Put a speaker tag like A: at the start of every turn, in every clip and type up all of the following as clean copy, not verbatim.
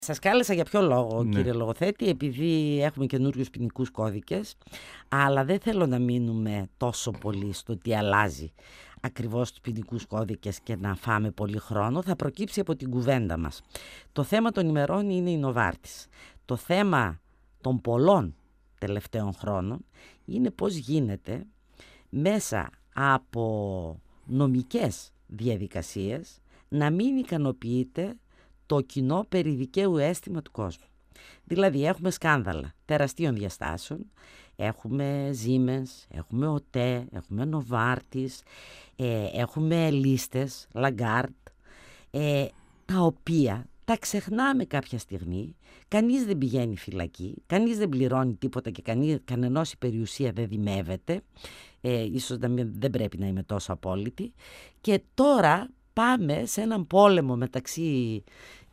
A: Σας κάλεσα για ποιο λόγο,
B: Ναι.
A: κύριε Λογοθέτη, επειδή έχουμε καινούριους ποινικούς κώδικες, αλλά δεν θέλω να μείνουμε τόσο πολύ στο τι αλλάζει ακριβώς τους ποινικούς κώδικες και να φάμε πολύ χρόνο. Θα προκύψει από την κουβέντα μας. Το θέμα των ημερών είναι η Νοβάρτης. Το θέμα των πολλών τελευταίων χρόνων είναι πώς γίνεται μέσα από νομικές διαδικασίες να μην ικανοποιείται το κοινό περί δικαίου αίσθημα του κόσμου. Δηλαδή έχουμε σκάνδαλα τεραστίων διαστάσεων, έχουμε Siemens, έχουμε ΟΤΕ, έχουμε Novartis, έχουμε λίστες, Lagarde, τα οποία τα ξεχνάμε κάποια στιγμή, κανείς δεν πηγαίνει φυλακή, κανείς δεν πληρώνει τίποτα και κανενός η περιουσία δεν δημεύεται, ίσως δεν πρέπει να είμαι τόσο απόλυτη, και τώρα πάμε σε έναν πόλεμο μεταξύ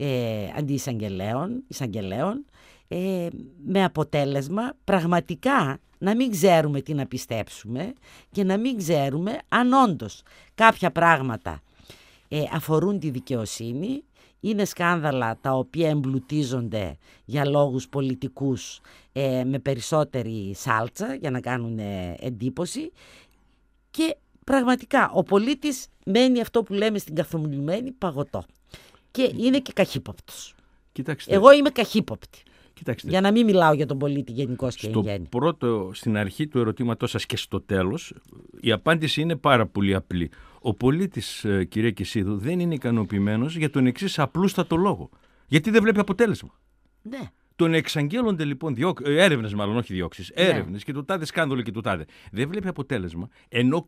A: εισαγγελέων, με αποτέλεσμα πραγματικά να μην ξέρουμε τι να πιστέψουμε και να μην ξέρουμε αν όντως κάποια πράγματα αφορούν τη δικαιοσύνη. Είναι σκάνδαλα τα οποία εμπλουτίζονται για λόγους πολιτικούς με περισσότερη σάλτσα για να κάνουν εντύπωση, και πραγματικά ο πολίτης μένει αυτό που λέμε στην καθομιλουμένη παγωτό και είναι και καχύποπτος.
B: Κοιτάξτε,
A: εγώ είμαι καχύποπτη.
B: Κοιτάξτε,
A: για να μην μιλάω για τον πολίτη γενικώς και εν γέννη.
B: Στην αρχή του ερωτήματός σας και στο τέλος, η απάντηση είναι πάρα πολύ απλή. Ο πολίτης, κυρία Κεσίδου, δεν είναι ικανοποιημένος για τον εξής απλούστατο λόγο. Γιατί δεν βλέπει αποτέλεσμα.
A: Ναι.
B: Τον εξαγγέλλονται λοιπόν έρευνες, μάλλον όχι διώξεις, έρευνες και το τάδε σκάνδαλο και το τάδε. Δεν βλέπει αποτέλεσμα, ενώ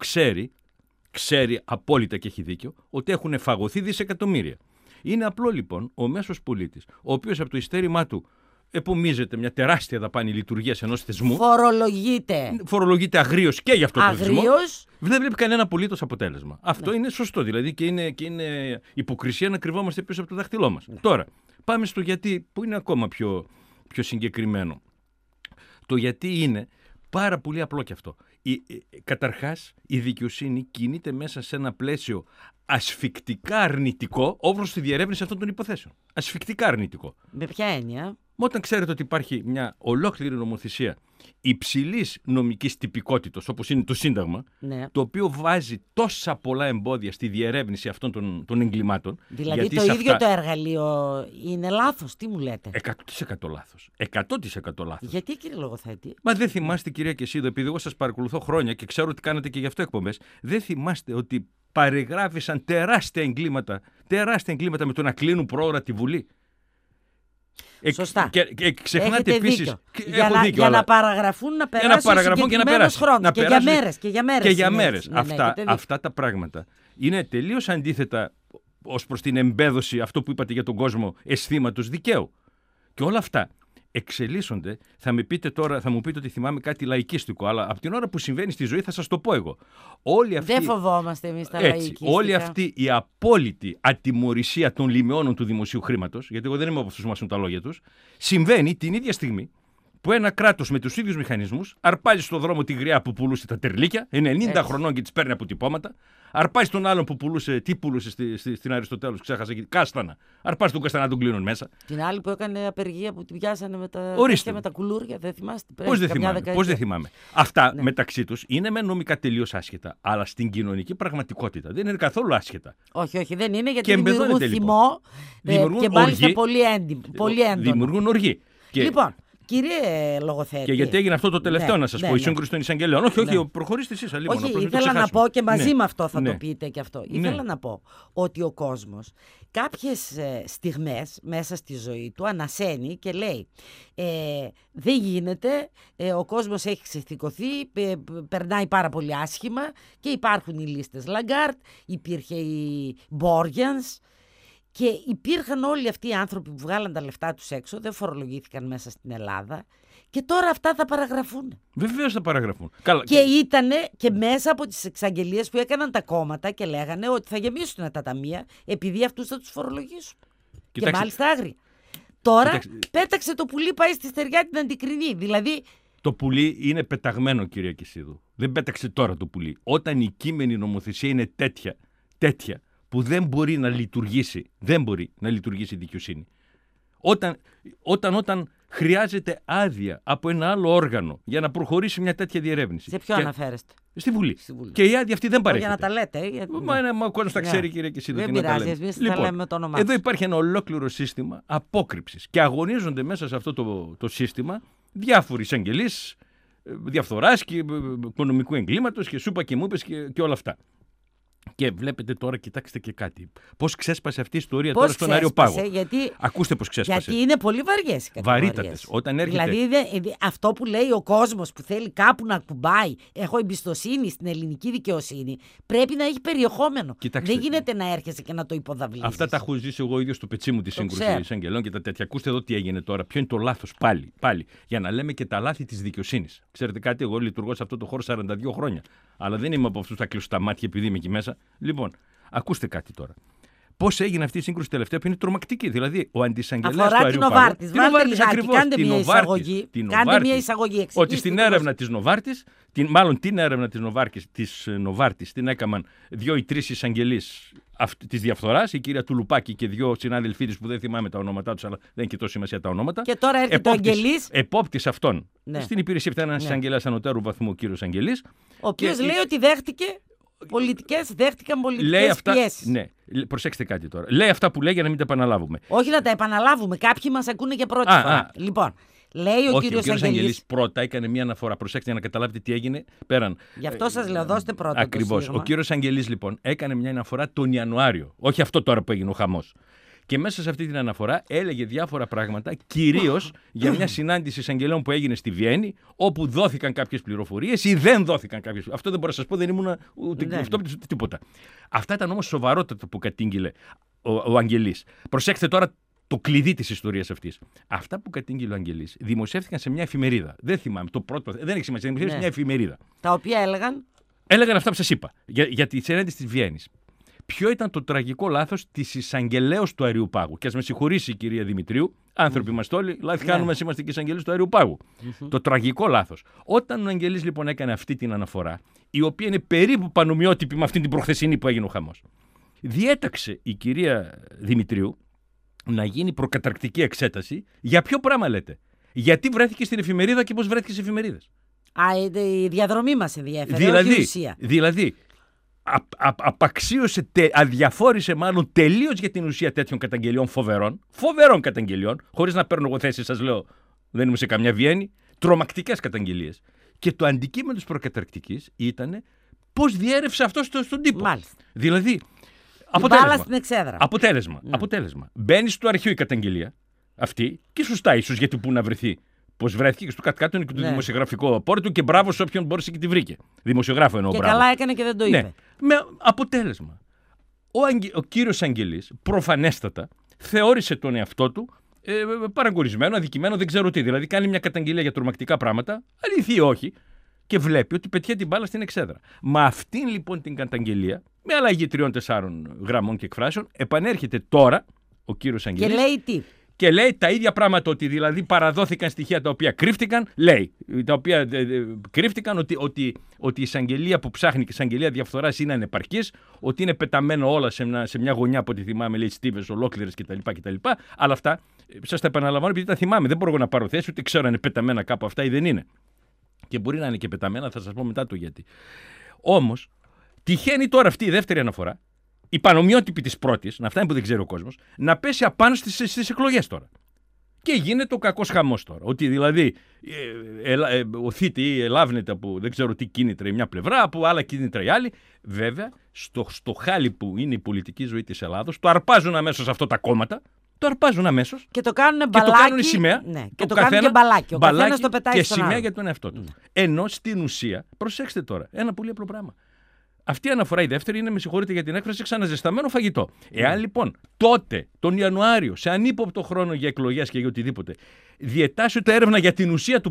B: ξέρει απόλυτα και έχει δίκιο ότι έχουν φαγωθεί δισεκατομμύρια. Είναι απλό λοιπόν ο μέσος πολίτης, ο οποίος από το ειστέρημά του επομίζεται μια τεράστια δαπάνη λειτουργίας ενός θεσμού. Φορολογείται αγρίως και για αυτό το θεσμό. Δεν βλέπει κανένα απολύτως αποτέλεσμα. Αυτό είναι σωστό δηλαδή και είναι υποκρισία να κρυβόμαστε πίσω από το δάχτυλό μας. Τώρα, πάμε στο γιατί που είναι ακόμα πιο συγκεκριμένο. Το γιατί είναι πάρα πολύ απλό και αυτό. Καταρχάς, η δικαιοσύνη κινείται μέσα σε ένα πλαίσιο ασφικτικά αρνητικό όπως τη διερεύνηση αυτών των υποθέσεων. Ασφικτικά αρνητικό.
A: Με ποια έννοια?
B: Όταν ξέρετε ότι υπάρχει μια ολόκληρη νομοθεσία υψηλής νομικής τυπικότητας, όπως είναι το Σύνταγμα,
A: ναι,
B: το οποίο βάζει τόσα πολλά εμπόδια στη διερεύνηση αυτών των εγκλημάτων.
A: Δηλαδή το ίδιο το εργαλείο είναι λάθος, τι μου λέτε?
B: 100% λάθος. 100% λάθος.
A: Γιατί, κύριε Λογοθέτη?
B: Μα δεν θυμάστε, κυρία Κεσίδου, επειδή εγώ σας παρακολουθώ χρόνια και ξέρω ότι κάνετε και γι' αυτό εκπομπές, δεν θυμάστε ότι παρεγράφησαν τεράστια εγκλήματα με το να κλείνουν πρόωρα τη Βουλή?
A: Σωστά.
B: Και ξεχνάτε επίσης.
A: Για να παραγραφούν, να περάσει ο συγκεκριμένος χρόνος. Και για μέρες.
B: Αυτά τα πράγματα είναι τελείως αντίθετα ως προς την εμπέδωση, αυτό που είπατε για τον κόσμο, αισθήματος δικαίου. Και όλα αυτά εξελίσσονται. Θα μου πείτε ότι θυμάμαι κάτι λαϊκίστικο, αλλά από την ώρα που συμβαίνει στη ζωή θα σας το πω εγώ.
A: Δεν φοβόμαστε εμείς τα λαϊκίστικα.
B: Όλη αυτή η απόλυτη ατιμωρησία των λιμαιώνων του δημοσίου χρήματος, γιατί εγώ δεν είμαι από αυτούς που μάσουν τα λόγια τους, συμβαίνει την ίδια στιγμή που ένα κράτος με τους ίδιους μηχανισμούς αρπάζει στον δρόμο τη γριά που πουλούσε τα τερλίκια, 90 χρονών και τις παίρνει αποτυπώματα, αρπάζει τον άλλον που πουλούσε, τι πουλούσε στην Αριστοτέλους, ξέχασα, κάστανα. Αρπάζει τον κάστανα να τον κλείνουν μέσα.
A: Την άλλη που έκανε απεργία που την πιάσανε με τα κουλούρια, δεν θυμάστε?
B: Πώς δεν θυμάμαι. Αυτά μεταξύ τους είναι με νομικά τελείως άσχετα, αλλά στην κοινωνική πραγματικότητα δεν είναι καθόλου άσχετα.
A: Όχι, δεν είναι, γιατί δημιουργούν θυμό και μάλιστα πολύ έντονο.
B: Δημιουργούν οργή.
A: Λοιπόν, κύριε Λογοθέτη.
B: Και γιατί έγινε αυτό το τελευταίο, να σας πω, η σύγκρουση των εισαγγελέων. Όχι, προχωρήστε εσείς.
A: Όχι, ήθελα να πω και μαζί με αυτό θα το πείτε και αυτό. Ήθελα να πω ότι ο κόσμος κάποιες στιγμές μέσα στη ζωή του ανασένει και λέει δεν γίνεται, ο κόσμος έχει ξεθηκωθεί, περνάει πάρα πολύ άσχημα και υπάρχουν οι λίστες Lagarde, υπήρχε η Borgens. Και υπήρχαν όλοι αυτοί οι άνθρωποι που βγάλαν τα λεφτά τους έξω, δεν φορολογήθηκαν μέσα στην Ελλάδα, και τώρα αυτά θα παραγραφούν.
B: Βεβαίως θα παραγραφούν.
A: Και ήτανε και μέσα από τις εξαγγελίες που έκαναν τα κόμματα και λέγανε ότι θα γεμίσουν τα ταμεία επειδή αυτούς θα τους φορολογήσουν. Και μάλιστα άγρια. Τώρα πέταξε το πουλί, πάει στη στεριά την Αντικρινή. Δηλαδή.
B: Το πουλί είναι πεταγμένο, κυρία Κεσίδου. Δεν πέταξε τώρα το πουλί. Όταν η κείμενη νομοθεσία είναι τέτοια, που δεν μπορεί να λειτουργήσει η δικαιοσύνη. Όταν χρειάζεται άδεια από ένα άλλο όργανο για να προχωρήσει μια τέτοια διερεύνηση.
A: Σε ποιο αναφέρεστε?
B: Στη Βουλή. Και η άδεια αυτή δεν παρέχεται.
A: Για να τα λέτε.
B: Μα ο κόσμος τα ξέρει, κύριε, και εσύ
A: δεν πειράζει. Εμείς τα λέμε με το όνομά
B: εδώ υπάρχει ένα ολόκληρο σύστημα απόκρυψης. Και αγωνίζονται μέσα σε αυτό το σύστημα διάφοροι εισαγγελείς διαφθοράς και οικονομικού εγκλήματος και σούπα και μούπες και όλα αυτά. Και βλέπετε τώρα, κοιτάξτε και κάτι. Πώς ξέσπασε αυτή η ιστορία τώρα στον Άριο Πάγο. Ακούστε πώς ξέσπασε.
A: Γιατί είναι πολύ βαριές οι κατηγορίες.
B: Βαρύτατες. Όταν έρχεται...
A: Δηλαδή αυτό που λέει ο κόσμος που θέλει κάπου να κουμπάει, έχω εμπιστοσύνη στην ελληνική δικαιοσύνη, πρέπει να έχει περιεχόμενο.
B: Κοιτάξτε,
A: δεν γίνεται να έρχεσαι και να το υποδαβλίζεις.
B: Αυτά τα έχω ζήσει εγώ ίδιο στο πετσί μου τη σύγκρουση εισαγγελών και τα τέτοια. Ακούστε εδώ τι έγινε τώρα. Ποιο είναι το λάθος πάλι. Για να λέμε και τα λάθη της δικαιοσύνης. Ξέρετε κάτι, εγώ λειτουργώ σε αυτό το χώρο 42 χρόνια. Αλλά δεν είμαι από αυτούς που θα κλείσω τα μάτια επειδή είμαι εκεί μέσα. Λοιπόν, ακούστε κάτι τώρα. Πώς έγινε αυτή η σύγκρουση τελευταία που είναι τρομακτική. Δηλαδή, ο αντισαγγελέας του Αριού Πάγου. Αφορά
A: την Νοβάρτης. Κάντε μια εισαγωγή.
B: Ότι στην έρευνα της Νοβάρτης, την έρευνα της Νοβάρτης την έκαναν 2 ή 3 εισαγγελείς της διαφθοράς, η κυρία Τουλουπάκη και 2 συνάδελφοί της που δεν θυμάμαι τα ονόματά τους, αλλά δεν έχει και τόσο σημασία τα ονόματα.
A: Και τώρα έρχεται ο Αγγελής.
B: Επόπτης αυτών. Ναι. Στην υπηρεσία ήταν ένας εισαγγελέας ανωτέρου βαθμού, ο κύριος Αγγελής.
A: Ο οποίος λέει ότι δέχτηκαν πολιτικές πιέσεις.
B: Ναι, προσέξτε κάτι τώρα. Λέει αυτά που λέει για να μην τα επαναλάβουμε.
A: Όχι να τα επαναλάβουμε. Κάποιοι μας ακούνε για πρώτη φορά. Λοιπόν, λέει ο κύριος Αγγελής
B: πρώτα έκανε μια αναφορά. Προσέξτε για να καταλάβετε τι έγινε πέραν.
A: Γι' αυτό σας λέω, δώστε πρώτα.
B: Ακριβώς. Ο κύριος Αγγελής λοιπόν έκανε μια αναφορά τον Ιανουάριο. Όχι αυτό τώρα που έγινε ο χαμός. Και μέσα σε αυτή την αναφορά έλεγε διάφορα πράγματα, κυρίως για μια συνάντηση εισαγγελέων που έγινε στη Βιέννη, όπου δόθηκαν κάποιες πληροφορίες ή δεν δόθηκαν κάποιες. Αυτό δεν μπορώ να σας πω, δεν ήμουν ούτε αυτόπτης ούτε τίποτα. Αυτά ήταν όμως σοβαρότατα που κατήγγειλε ο Αγγελής. Προσέξτε τώρα το κλειδί της ιστορίας αυτής. Αυτά που κατήγγειλε ο Αγγελής δημοσιεύτηκαν σε μια εφημερίδα. Δεν θυμάμαι, το πρώτο, δεν έχει σημασία, δημοσιεύτηκαν σε μια εφημερίδα.
A: Τα οποία έλεγαν.
B: Έλεγαν αυτά που σας είπα για τη συνέντευξη της Βιέννης. Ποιο ήταν το τραγικό λάθος της εισαγγελέως του Αριού Πάγου? Και ας με συγχωρήσει η κυρία Δημητρίου, άνθρωποι είμαστε όλοι, λάθη κάνουμε, είμαστε και εισαγγελείς του Αριού Πάγου. Το τραγικό λάθος. Όταν ο Αγγελής λοιπόν έκανε αυτή την αναφορά, η οποία είναι περίπου πανομοιότυπη με αυτή την προχθεσινή που έγινε ο χαμός, διέταξε η κυρία Δημητρίου να γίνει προκαταρκτική εξέταση. Για ποιο πράγμα λέτε? Γιατί βρέθηκε στην εφημερίδα και πώς βρέθηκε στις εφημερίδες?
A: Η διαδρομή μας ενδιαφέρει, όχι η ουσία.
B: Δηλαδή, απαξίωσε, αδιαφόρησε μάλλον τελείως για την ουσία τέτοιων καταγγελιών φοβερών καταγγελιών, χωρίς να παίρνω εγώ θέση, σας λέω, δεν ήμουν σε καμιά Βιέννη, τρομακτικές καταγγελίες. Και το αντικείμενο της προκαταρκτικής ήταν πώς διέρευσε αυτό στον τύπο.
A: Μάλιστα.
B: Δηλαδή, αποτέλεσμα. Μπαίνει στο αρχείο η καταγγελία αυτή και σωστά ίσως, γιατί πού να βρεθεί. Πώς βρέθηκε και στο κάτω-κάτω είναι και το δημοσιογραφικό απόρριτο και μπράβο σε όποιον μπόρεσε και τη βρήκε. Δημοσιογράφο εννοώ.
A: Και
B: μπράβο.
A: Καλά έκανε και δεν το είπε.
B: Ναι. Με αποτέλεσμα. Ο κύριος Αγγελής προφανέστατα θεώρησε τον εαυτό του παραγκορισμένο, αδικημένο, δεν ξέρω τι. Δηλαδή κάνει μια καταγγελία για τρομακτικά πράγματα, αληθή ή όχι, και βλέπει ότι πετυχαίνει την μπάλα στην εξέδρα. Μα αυτήν λοιπόν την καταγγελία, με αλλαγή 3-4 γραμμών και εκφράσεων, επανέρχεται τώρα ο κύριος Αγγελής.
A: Και λέει τι?
B: Και λέει τα ίδια πράγματα, ότι δηλαδή παραδόθηκαν στοιχεία τα οποία κρύφτηκαν. Λέει τα οποία κρύφτηκαν, ότι η εισαγγελία που ψάχνει και η εισαγγελία διαφθοράς είναι ανεπαρκής, ότι είναι πεταμένο όλα σε μια γωνιά από ό,τι θυμάμαι, λέει στίβες ολόκληρες κτλ. Αλλά αυτά σας τα επαναλαμβάνω επειδή τα θυμάμαι. Δεν μπορώ να πάρω θέση, ούτε ξέρω αν είναι πεταμένα κάπου αυτά ή δεν είναι. Και μπορεί να είναι και πεταμένα, θα σας πω μετά το γιατί. Όμως, τυχαίνει τώρα αυτή η δεύτερη αναφορά, η πανομοιότυπη της πρώτης, να φτάνει που δεν ξέρει ο κόσμος, να πέσει απάνω στις εκλογές τώρα. Και γίνεται ο κακός χαμός τώρα. Ότι δηλαδή οθείται ή ελάβνεται από δεν ξέρω τι κίνητρα η μια πλευρά, από άλλα κίνητρα η άλλη. Βέβαια, στο χάλι που είναι η πολιτική ζωή της Ελλάδος, το αρπάζουν αμέσως αυτά τα κόμματα. Το αρπάζουν αμέσως.
A: Και το κάνουν μπαλάκι.
B: Και το κάνουν σημαία.
A: Ναι, και το κάνουν και μπαλάκι. Ο καθένας το πετάει
B: και
A: στον
B: σημαία
A: άλλο.
B: για τον εαυτό του. Ενώ στην ουσία, προσέξτε τώρα, ένα πολύ απλό πράγμα. Αυτή η αναφορά η δεύτερη είναι, με συγχωρείτε για την έκφραση, ξαναζεσταμένο φαγητό. Εάν λοιπόν τότε, τον Ιανουάριο, σε ανύποπτο χρόνο για εκλογές και για οτιδήποτε, διετάσσεται έρευνα για την ουσία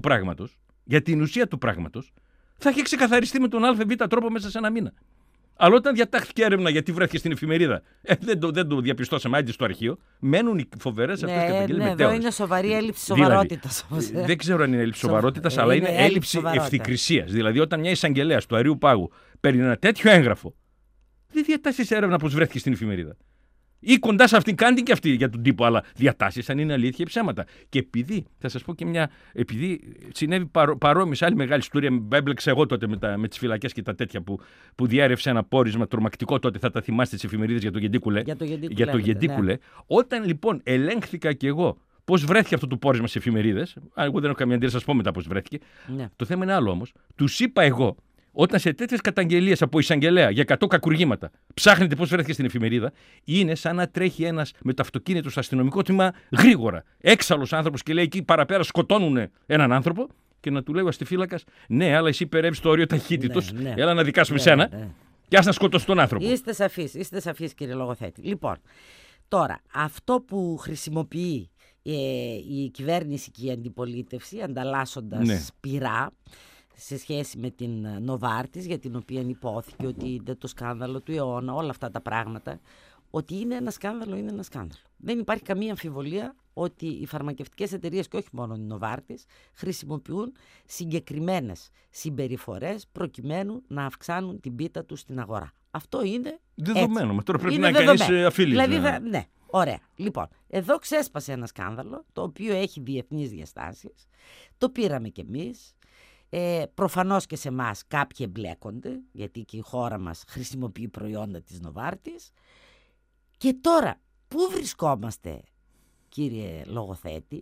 B: του πράγματος, θα έχει ξεκαθαριστεί με τον ΑΒ τρόπο μέσα σε ένα μήνα. Αλλά όταν διατάχθηκε έρευνα γιατί βρέθηκε στην εφημερίδα, δεν το διαπιστώσαμε άντι στο αρχείο, μένουν οι φοβερές αυτές καταγγελίες μετέωρες.
A: Εδώ είναι σοβαρή έλλειψη σοβαρότητας.
B: Δηλαδή, δεν ξέρω αν είναι έλλειψη σοβαρότητας, αλλά είναι έλλειψη ευθυκρισίας. Δηλαδή, όταν μια εισαγγελέας του Αριού Πάγου παίρνει ένα τέτοιο έγγραφο, δεν διατάσσει έρευνα πως βρέθηκε στην εφημερίδα. Ή κοντά σε αυτήν, κάντε και αυτή για τον τύπο, αλλά διατάσεις αν είναι αλήθεια ή ψέματα. Και επειδή, θα σας πω και επειδή συνέβη παρόμοια σε άλλη μεγάλη ιστορία, έμπλεξα εγώ τότε με τις φυλακές και τα τέτοια που διέρευσε ένα πόρισμα τρομακτικό τότε, θα τα θυμάστε τις εφημερίδες για το Γεντίκουλε. Για το Γεντίκουλε. Ναι. Όταν λοιπόν ελέγχθηκα κι εγώ πώς βρέθηκε αυτό το πόρισμα σε εφημερίδες, εγώ δεν έχω καμία αντίρρηση να σας πω μετά πώς βρέθηκε. Ναι. Το θέμα είναι άλλο όμως. Τους είπα εγώ. Όταν σε τέτοιες καταγγελίες από εισαγγελέα για 100 κακουργήματα ψάχνετε πώς βρέθηκε στην εφημερίδα, είναι σαν να τρέχει ένας με το αυτοκίνητο στο αστυνομικό τμήμα γρήγορα. Έξαλλος άνθρωπος και λέει εκεί παραπέρα σκοτώνουν έναν άνθρωπο και να του λέει ο αστιφύλακας, ναι, αλλά εσύ υπερεύεις το όριο ταχύτητος, έλα να δικάσουμε σένα και ας να σκοτώσει τον άνθρωπο.
A: Είστε σαφείς κύριε λογοθέτη. Λοιπόν, τώρα αυτό που χρησιμοποιεί η κυβέρνηση και η αντιπολίτευση ανταλλάσσοντας πυρά σε σχέση με την Νοβάρτις, για την οποία υπόθηκε ότι είναι το σκάνδαλο του αιώνα, όλα αυτά τα πράγματα, ότι είναι ένα σκάνδαλο, είναι ένα σκάνδαλο. Δεν υπάρχει καμία αμφιβολία ότι οι φαρμακευτικές εταιρείες και όχι μόνο η Νοβάρτις χρησιμοποιούν συγκεκριμένες συμπεριφορές προκειμένου να αυξάνουν την πίτα τους στην αγορά. Αυτό είναι
B: δεδομένο. Μα τώρα πρέπει να κάνεις αφίληση.
A: Δηλαδή, ναι, ωραία. Λοιπόν, εδώ ξέσπασε ένα σκάνδαλο το οποίο έχει διεθνείς διαστάσεις. Το πήραμε κι εμείς. Προφανώς και σε εμάς κάποιοι εμπλέκονται, γιατί και η χώρα μας χρησιμοποιεί προϊόντα της Νοβάρτις. Και τώρα, πού βρισκόμαστε κύριε λογοθέτη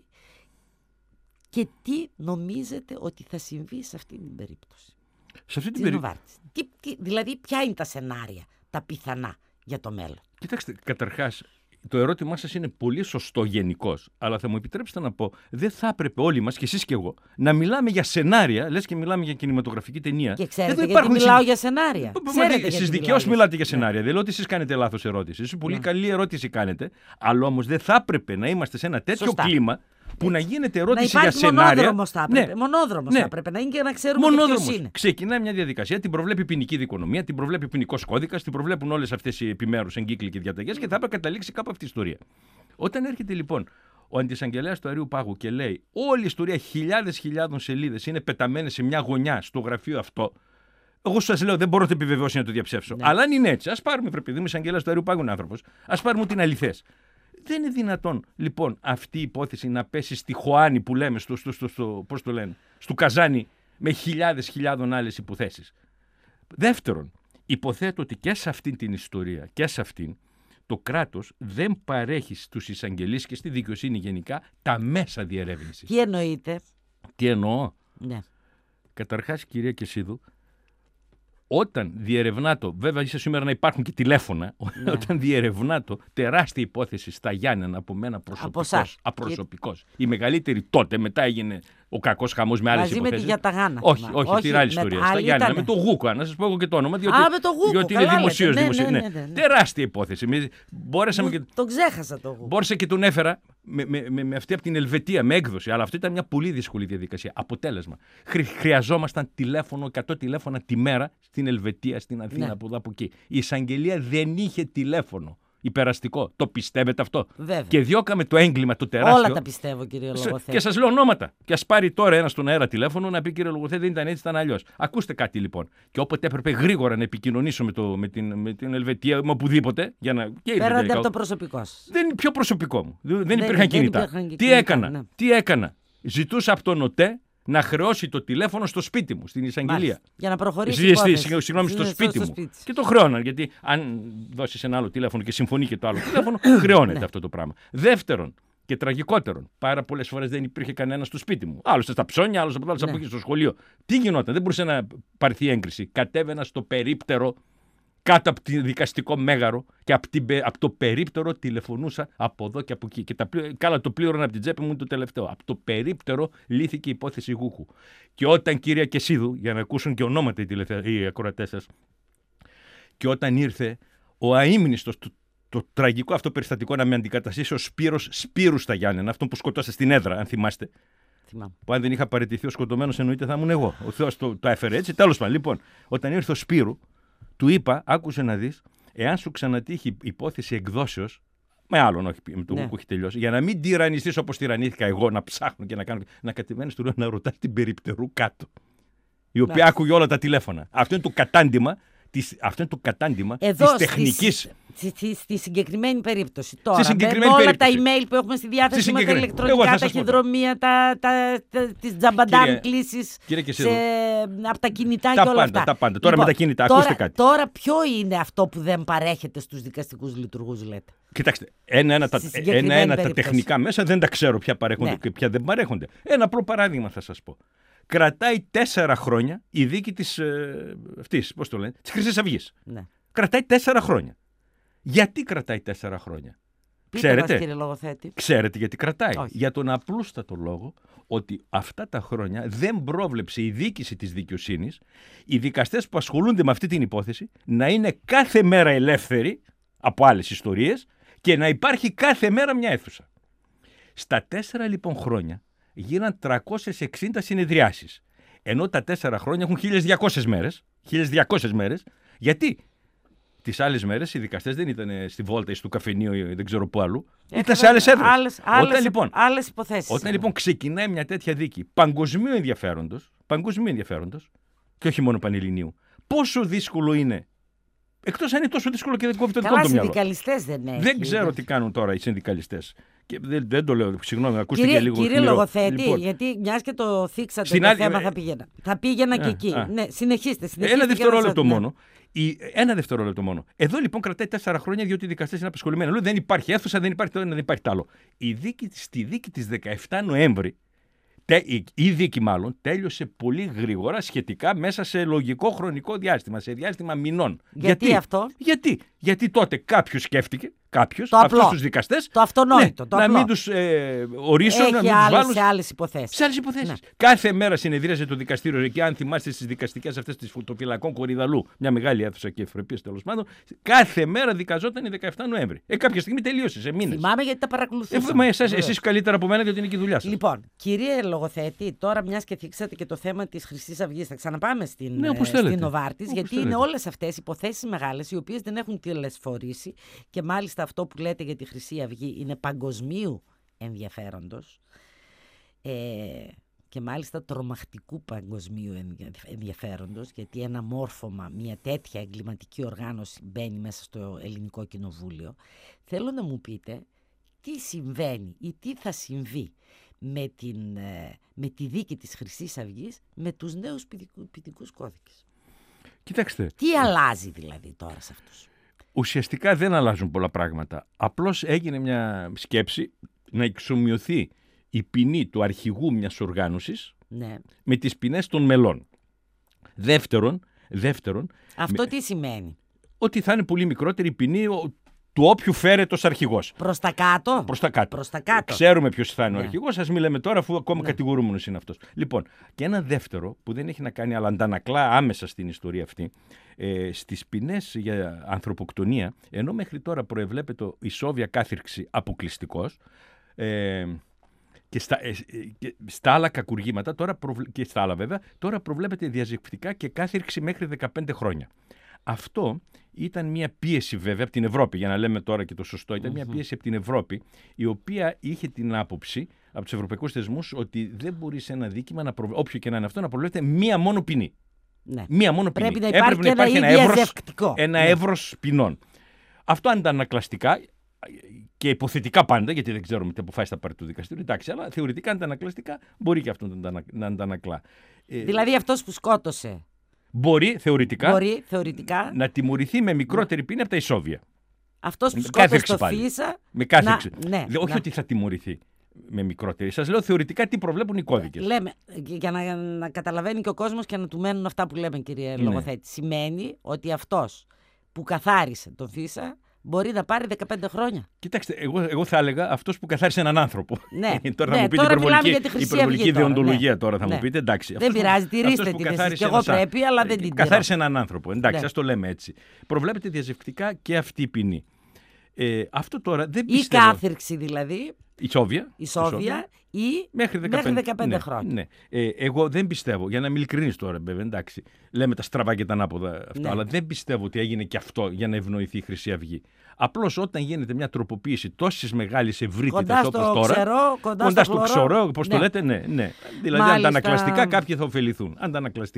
A: και τι νομίζετε ότι θα συμβεί σε αυτή την περίπτωση?
B: Σε αυτή την περίπτωση.
A: Δηλαδή ποια είναι τα σενάρια, τα πιθανά για το μέλλον?
B: Κοιτάξτε, καταρχάς, το ερώτημά σας είναι πολύ σωστό γενικώς, αλλά θα μου επιτρέψετε να πω, δεν θα έπρεπε όλοι μας, και εσείς και εγώ, να μιλάμε για σενάρια, λες και μιλάμε για κινηματογραφική ταινία.
A: Και ξέρετε γιατί μιλάω για σενάρια.
B: Εσείς δικαίως μιλάτε για σενάρια. Δεν λέω ότι εσείς κάνετε λάθος ερώτηση. Εσείς πολύ καλή ερώτηση κάνετε, αλλά όμως δεν θα έπρεπε να είμαστε σε ένα τέτοιο κλίμα που να γίνεται ερώτηση για σενάρια.
A: Μονόδρομος θα έπρεπε. Μονόδρομος θα έπρεπε να είναι και να ξέρουμε ποιος είναι.
B: Ξεκινάει μια διαδικασία, την προβλέπει η ποινική δικονομία, την προβλέπει ο ποινικός κώδικας, την προβλέπουν όλες αυτές οι επιμέρους εγκύκλοι και διαταγές και θα έπρεπε να καταλήξει κάπου αυτή η ιστορία. Όταν έρχεται λοιπόν ο αντισαγγελέας του Αερίου Πάγου και λέει όλη η ιστορία χιλιάδων σελίδες είναι πεταμένες σε μια γωνιά στο γραφείο αυτό. Εγώ σας λέω, δεν μπορώ να το επιβεβαιώσω να το διαψεύσω. Ναι. Αλλά αν είναι έτσι, ας πάρουμε, πρέπει να είμαι εισαγγελέας του Αερίου Πάγου άνθρωπος, ας πάρουμε ότι είναι αληθές. Δεν είναι δυνατόν λοιπόν αυτή η υπόθεση να πέσει στη Χωάνη που λέμε, πώς το λένε, στο καζάνι με χιλιάδων άλλες υποθέσεις. Δεύτερον, υποθέτω ότι και σε αυτήν την ιστορία και σε αυτήν το κράτος δεν παρέχει στους εισαγγελείς και στη δικαιοσύνη γενικά τα μέσα διερεύνησης.
A: Τι εννοείτε?
B: Τι εννοώ?
A: Ναι.
B: Καταρχάς, κυρία Κεσίδου, όταν διερευνάτο, βέβαια ίσως σήμερα να υπάρχουν και τηλέφωνα, όταν διερευνάτο τεράστια υπόθεση στα Γιάννενα από μένα απροσωπικός. Η μεγαλύτερη τότε, μετά έγινε ο κακός χαμός με άλλες υποθέσεις.
A: Μαζί με τη Γιαταγάνα.
B: Όχι, την άλλη ιστορία. Στα Γιάννενα, με το Γούκο, να σας πω εγώ και το όνομα, διότι είναι δημοσίως. Ναι. Τεράστια υπόθεση.
A: Τον ξέχασα το Γούκο.
B: Μπόρεσα και τον έφερα με αυτή από την Ελβετία, με έκδοση. Αλλά αυτή ήταν μια πολύ δύσκολη διαδικασία. Αποτέλεσμα. Χρειαζόμασταν 100 τηλέφωνα τη μέρα στην Ελβετία, στην Αθήνα, από εδώ από εκεί. Η εισαγγελία δεν είχε τηλέφωνο υπεραστικό. Το πιστεύετε αυτό?
A: Βέβαια.
B: Και διώκαμε το έγκλημα το τεράστιο.
A: Όλα τα πιστεύω, κύριε Λογοθέτη.
B: Και σας λέω ονόματα. Και ας πάρει τώρα ένα στον αέρα τηλέφωνο να πει, κύριε Λογοθέτη, δεν ήταν έτσι, ήταν αλλιώς. Ακούστε κάτι λοιπόν. Και όποτε έπρεπε γρήγορα να επικοινωνήσω με την Ελβετία, με οπουδήποτε.
A: Πέραντε από το προσωπικό σας.
B: Δεν είναι πιο προσωπικό μου. Δεν υπήρχαν κινητά. Τι έκανα? Ζητούσα από τον ΟΤΕ να χρεώσει το τηλέφωνο στο σπίτι μου, στην εισαγγελία.
A: Μάλιστα. Για να προχωρήσει.
B: Συγγνώμη, στο σπίτι μου. Και το χρεώναν. Γιατί αν δώσει ένα άλλο τηλέφωνο και συμφωνεί και το άλλο τηλέφωνο, χρεώνεται αυτό το πράγμα. Δεύτερον και τραγικότερον, πάρα πολλές φορές δεν υπήρχε κανένα στο σπίτι μου. Άλλος στα ψώνια, άλλος από εκεί στο σχολείο. Τι γινόταν? Δεν μπορούσε να πάρθει έγκριση. Κατέβαινα στο περίπτερο κάτω από το δικαστικό μέγαρο και από το περίπτερο τηλεφωνούσα από εδώ και από εκεί. Και καλά το πλήρωνα από την τσέπη μου το τελευταίο. Από το περίπτερο λύθηκε η υπόθεση Γούκου. Και όταν, κυρία Κεσίδου, για να ακούσουν και ονόματα οι ακροατές σας, και όταν ήρθε ο αείμνηστος, το τραγικό αυτό περιστατικό να με αντικαταστήσει ο Σπύρος Σπύρου στα Γιάννενα, αυτόν που σκοτώσε στην έδρα, αν θυμάστε. Που αν δεν είχα παραιτηθεί ο σκοτωμένος, εννοείται θα ήμουν εγώ. Ο Θεός το έφερε έτσι. Τέλος πάντων, λοιπόν, όταν ήρθε ο Σπύρου, του είπα, άκουσε να δεις, εάν σου ξανατύχει υπόθεση εκδόσεως, με άλλον, όχι με το που έχει τελειώσει, για να μην τυραννιστείς όπως τυραννήθηκα εγώ, να ψάχνω και να κάνω, να κατεβαίνεις του λέω να ρωτάς την περιπτερού κάτω, η οποία άκουγε όλα τα τηλέφωνα. Αυτό είναι το κατάντημα Αυτό είναι το κατάντημα της τεχνικής.
A: Στη συγκεκριμένη περίπτωση. Τώρα,
B: συγκεκριμένη
A: με όλα
B: περίπτωση.
A: τα email που έχουμε στη διάθεση μας, τα ηλεκτρονικά ταχυδρομεία, τις τζαμπαντάν κλήσεις από τα κινητά και όλα αυτά.
B: Τα πάντα. Τώρα με τα κινητά, ακούστε κάτι.
A: Τώρα ποιο είναι αυτό που δεν παρέχεται στους δικαστικούς λειτουργούς, λέτε?
B: Κοιτάξτε, ένα τα τεχνικά μέσα δεν τα ξέρω ποια παρέχονται και ποια δεν παρέχονται. Ένα απλό παράδειγμα θα σας πω. Κρατάει 4 χρόνια η δίκη της Χρυσής Αυγής.
A: Ναι.
B: Κρατάει 4 χρόνια. Γιατί κρατάει 4 χρόνια?
A: Πείτε μας, κύριε λογοθέτη.
B: Ξέρετε γιατί κρατάει?
A: Όχι.
B: Για τον απλούστατο λόγο ότι αυτά τα χρόνια δεν πρόβλεψε η διοίκηση της δικαιοσύνης, οι δικαστές που ασχολούνται με αυτή την υπόθεση, να είναι κάθε μέρα ελεύθεροι από άλλες ιστορίες και να υπάρχει κάθε μέρα μια αίθουσα. Στα 4 λοιπόν χρόνια γίναν 360 συνεδριάσεις. Ενώ τα 4 χρόνια έχουν 1.200 μέρες. 1.200 μέρες. Γιατί? Τις άλλες μέρες οι δικαστές δεν ήταν στη βόλτα ή στο καφενείο ή δεν ξέρω πού αλλού. Ήταν σε άλλες έδρες.
A: Άλλες υποθέσεις.
B: Όταν λοιπόν ξεκινάει μια τέτοια δίκη παγκοσμίου ενδιαφέροντος και όχι μόνο πανελληνίου, πόσο δύσκολο είναι? Εκτός αν είναι τόσο δύσκολο και δεν κόβει το δικό του μυαλό.
A: Συνδικαλιστές δεν έχει.
B: Δεν ξέρω τι κάνουν τώρα οι συνδικαλιστές. Και δεν το λέω, συγγνώμη, ακούστε και λίγο.
A: Κύριε λογοθέτη, λοιπόν, γιατί μιας και το θίξατε το θέμα, θα πήγαινα και εκεί. Ναι, συνεχίστε.
B: Ένα δευτερόλεπτο μόνο. Ένα δευτερόλεπτο μόνο. Εδώ λοιπόν κρατάει 4 χρόνια διότι οι δικαστές είναι απασχολημένοι. Λέω δεν υπάρχει αίθουσα, δεν υπάρχει το ένα, δεν υπάρχει το άλλο. Στη δίκη της 17 Νοέμβρη, η δίκη μάλλον τέλειωσε πολύ γρήγορα σχετικά μέσα σε λογικό χρονικό διάστημα, σε διάστημα μηνών.
A: Γιατί αυτό?
B: Γιατί τότε κάποιος σκέφτηκε, αυτούς τους δικαστές,
A: το αυτονόητο,
B: να μην τους ορίσουν, να μην τους βάλουν
A: σε άλλες υποθέσεις.
B: Ναι. Κάθε μέρα συνεδρίαζε το δικαστήριο και αν θυμάστε στις δικαστικές αυτές των φυλακών Κορυδαλού, μια μεγάλη αίθουσα και ευρωπαϊκή τέλος πάντων, κάθε μέρα δικαζόταν η 17 Νοέμβρη. Κάποια στιγμή τελείωσε σε μήνες.
A: Θυμάμαι γιατί τα παρακολουθούσαμε.
B: Εσείς καλύτερα από μένα γιατί είναι και η δουλειά σας.
A: Λοιπόν, κύριε λογοθέτη, τώρα μιας και θίξατε και το θέμα της Χρυσής Αυγής, θα ξαναπάμε στην Νοβάρτις, γιατί είναι όλες αυτές υποθέσεις μεγάλες οι οποίες δεν έχουν τηλεσφορήσει και μάλιστα αυτό που λέτε για τη Χρυσή Αυγή είναι παγκοσμίου ενδιαφέροντος και μάλιστα τρομακτικού παγκοσμίου ενδιαφέροντος, γιατί ένα μόρφωμα, μια τέτοια εγκληματική οργάνωση μπαίνει μέσα στο Ελληνικό Κοινοβούλιο. Θέλω να μου πείτε τι συμβαίνει ή τι θα συμβεί με τη δίκη της Χρυσής Αυγής με τους νέους ποινικούς κώδικες.
B: Κοιτάξτε.
A: Τι αλλάζει δηλαδή τώρα σε αυτούς?
B: Ουσιαστικά δεν αλλάζουν πολλά πράγματα. Απλώς έγινε μια σκέψη να εξομοιωθεί η ποινή του αρχηγού μιας οργάνωσης με τις ποινές των μελών. Δεύτερον,
A: αυτό τι σημαίνει?
B: Ότι θα είναι πολύ μικρότερη η ποινή του όποιου φέρεται ως αρχηγός.
A: Προς τα κάτω.
B: Προς τα κάτω. Ξέρουμε ποιος θα είναι ο αρχηγός, ας μην λέμε τώρα αφού ακόμα κατηγορούμενος είναι αυτός. Λοιπόν, και ένα δεύτερο που δεν έχει να κάνει αλλά αντανακλά άμεσα στην ιστορία αυτή, στις ποινές για ανθρωποκτονία, ενώ μέχρι τώρα προεβλέπεται ισόβια κάθυρξη αποκλειστικός, και στα άλλα κακουργήματα, και στα άλλα βέβαια, τώρα προβλέπεται διαζευκτικά και κάθυρξη μέχρι 15 χρόνια. Αυτό ήταν μια πίεση βέβαια από την Ευρώπη, για να λέμε τώρα και το σωστό, ήταν μια πίεση από την Ευρώπη, η οποία είχε την άποψη από τους ευρωπαϊκούς θεσμούς ότι δεν μπορεί σε ένα δίκημα, όποιο και να είναι αυτό, να προβλέπεται μία μόνο ποινή.
A: Ναι.
B: Μία μόνο ποινή.
A: Πρέπει να υπάρχει
B: ένα εύρος ποινών. Αυτό αντανακλαστικά και υποθετικά πάντα, γιατί δεν ξέρουμε τι αποφάσεις θα πάρει το δικαστήριο, εντάξει, αλλά θεωρητικά αντανακλαστικά μπορεί και αυτό να αντανακλά.
A: Δηλαδή αυτός που σκότωσε
B: μπορεί θεωρητικά
A: να
B: τιμωρηθεί με μικρότερη ποινή από τα ισόβια.
A: Αυτός που σκότωσε το Φίσα.
B: Με κάθριξη. Όχι ότι θα τιμωρηθεί με μικρότερη. Σας λέω θεωρητικά τι προβλέπουν οι κώδικες.
A: Λέμε, για να καταλαβαίνει και ο κόσμος και να του μένουν αυτά που λέμε, κύριε Λογοθέτη. Σημαίνει ότι αυτός που καθάρισε τον Φίσα μπορεί να πάρει 15 χρόνια.
B: Κοιτάξτε, εγώ θα έλεγα αυτός που καθάρισε έναν άνθρωπο. Τώρα θα μου πείτε
A: υπερβολική
B: ιδεοντολογία τώρα θα μου πείτε. Εντάξει,
A: δεν πειράζει, τηρήστε την εσείς. Και εγώ πρέπει, αλλά δεν την
B: καθάρισε έναν άνθρωπο. Εντάξει, ας το λέμε έτσι. Προβλέπεται διαζευκτικά και αυτή η ποινή. Αυτό τώρα δεν πιστεύω.
A: Ή κάθυρξη δηλαδή. Ισόβια ή μέχρι 15 χρόνια.
B: Ναι. Εγώ δεν πιστεύω, για να είμαι ειλικρινής τώρα, βέβαια, εντάξει, λέμε τα στραβά και τα ανάποδα αυτά, αλλά δεν πιστεύω ότι έγινε και αυτό για να ευνοηθεί η Χρυσή Αυγή. Απλώς όταν γίνεται μια τροποποίηση τόσης μεγάλης ευρύτητας όπως τώρα.
A: Κοντά στο
B: ξωρό, πώς το λέτε, ναι. Δηλαδή αντανακλαστικά κάποιοι θα ωφεληθούν. Αντανακλαστικά.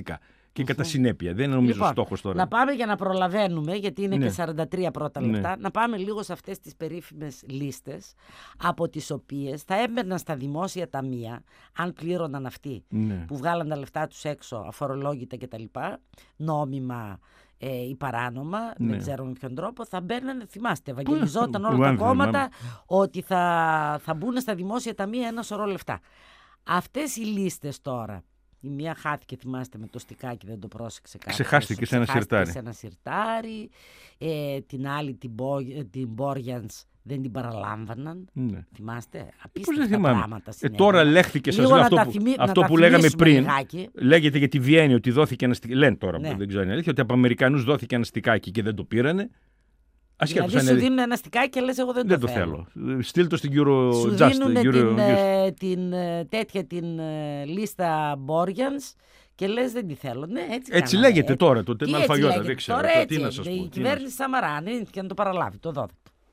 B: και κατά συνέπεια. Δεν είναι νομίζω
A: Λοιπόν,
B: στόχος τώρα.
A: Να πάμε για να προλαβαίνουμε, γιατί είναι
B: Ναι.
A: και 43 πρώτα λεπτά, να πάμε λίγο σε αυτές τις περίφημες λίστες, από τις οποίες θα έμπαιναν στα δημόσια ταμεία, αν πλήρωναν αυτοί
B: Ναι.
A: που βγάλαν τα λεφτά τους έξω, αφορολόγητα κτλ., νόμιμα ή παράνομα,
B: Ναι.
A: δεν ξέρω με ποιον τρόπο, θα μπαίνανε, θυμάστε, ευαγγελιζόταν όλα τα
B: Ουάνθεν,
A: κόμματα ότι θα μπουν στα δημόσια ταμεία ένα σωρό λεφτά. Αυτές οι λίστες τώρα, η μία χάθηκε, θυμάστε, με το στικάκι, δεν το πρόσεξε κάποιος.
B: Ξεχάστηκε σε ένα σιρτάρι.
A: Σε ένα σιρτάρι. Την άλλη, την Μπόριανς, δεν την παραλάμβαναν.
B: Ναι.
A: Θυμάστε,
B: Πώς δεν
A: απίστευτα
B: θυμάμαι.
A: πράγματα συνέβαιναν.
B: Τώρα λέχθηκε σας
A: Λίγο
B: λέω,
A: να τα
B: αυτό
A: να
B: που
A: τα
B: λέγαμε
A: θυμίσουμε
B: πριν.
A: λιγάκι.
B: Λέγεται για τη Βιέννη ότι δόθηκε ένα στικάκι. Λένε τώρα,
A: Ναι.
B: δεν ξέρω αν είναι αλήθεια, ότι από Αμερικανούς δόθηκε ένα στικάκι και δεν το πήρανε. Ασχέτως
A: Δηλαδή
B: αν
A: σου
B: είναι.
A: δίνουν ένα στικάκι και λες εγώ δεν
B: Δεν
A: το
B: το
A: θέλω.
B: θέλω. Στείλ το στην
A: Σου
B: Eurojust.
A: δίνουν την λίστα Μπόριανς και λες δεν τη θέλω. Ναι,
B: Έτσι
A: κάνανε.
B: λέγεται τώρα το
A: Τι
B: με
A: έτσι
B: αλφαγιώτα,
A: λέγεται
B: δεν ξέρω.
A: τώρα,
B: Τι
A: έτσι
B: να σας
A: έγινε.
B: πω.
A: Η
B: τι να
A: κυβέρνηση Σαμαρά αρνήθηκε να το παραλάβει το 12.